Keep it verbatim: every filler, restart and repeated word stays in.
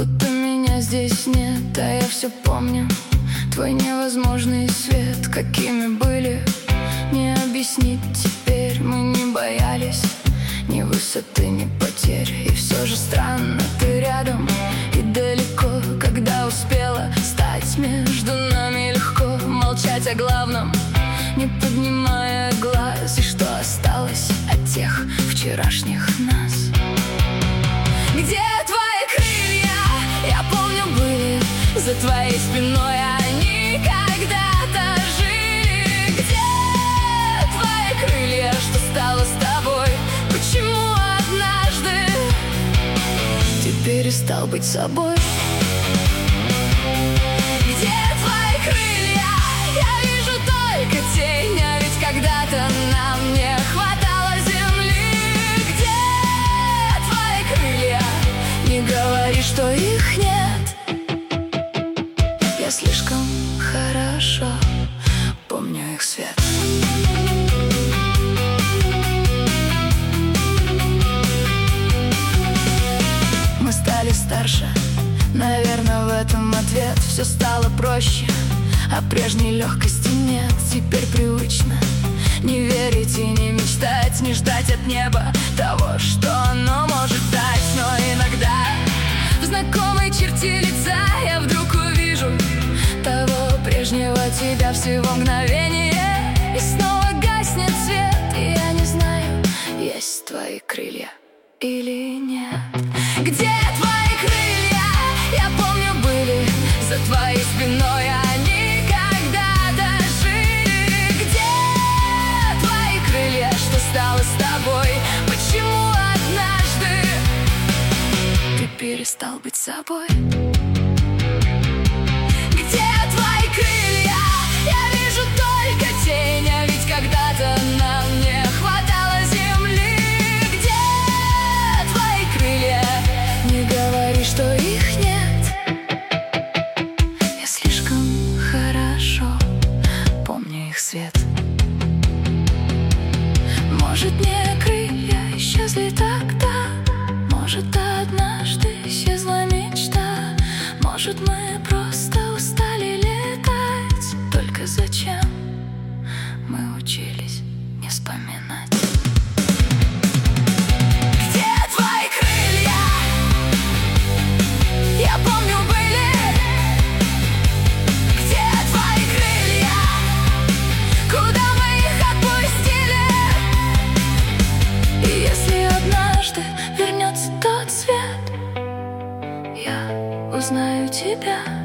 будто меня здесь нет, а я все помню. Твой невозможный свет, какими были, не объяснить теперь. Мы не боялись ни высоты, ни потерь. И все же странно, ты рядом и далеко. Когда успела стать между нами легко молчать о главном, не поднимая глаз. И что осталось от тех вчерашних нас? Где твои крылья? Я помню, были за твоей спиной, они когда-то жили. Где твои крылья? Что стало с тобой? Почему однажды ты перестал быть собой? Где твои крылья? Я вижу только тень, а ведь когда-то нам не хватало земли. Где твои крылья? Не говори, что их нет. Я слишком хорошо помню их свет. Мы стали старше, наверное, в этом ответ. Все стало проще, а прежней легкости нет. Теперь привычно не верить и не мечтать, не ждать от неба того, что оно может дать. Но иногда в знакомой черте лица я вдруг увижу того прежнего тебя всего мгновение, и снова гаснет свет. И я не знаю, есть твои крылья или нет. Где твои крылья? Я помню, были за твоей спиной, они когда-то жили. Где твои крылья? Что стало с тобой? Почему однажды ты перестал быть собой? Где твои крылья? Я вижу только тень, а ведь когда-то нам не хватало земли. Где твои крылья? Не говори, что их нет. Я слишком хорошо помню их свет. Может, не крылья исчезли тогда, может, однажды исчезла мечта. Может, мы просто устали летать. Только зачем мы учились не вспоминать? Где твои крылья? Я помню, были. Где твои крылья? Куда мы их отпустили? И если однажды вернется тот свет, я узнаю тебя.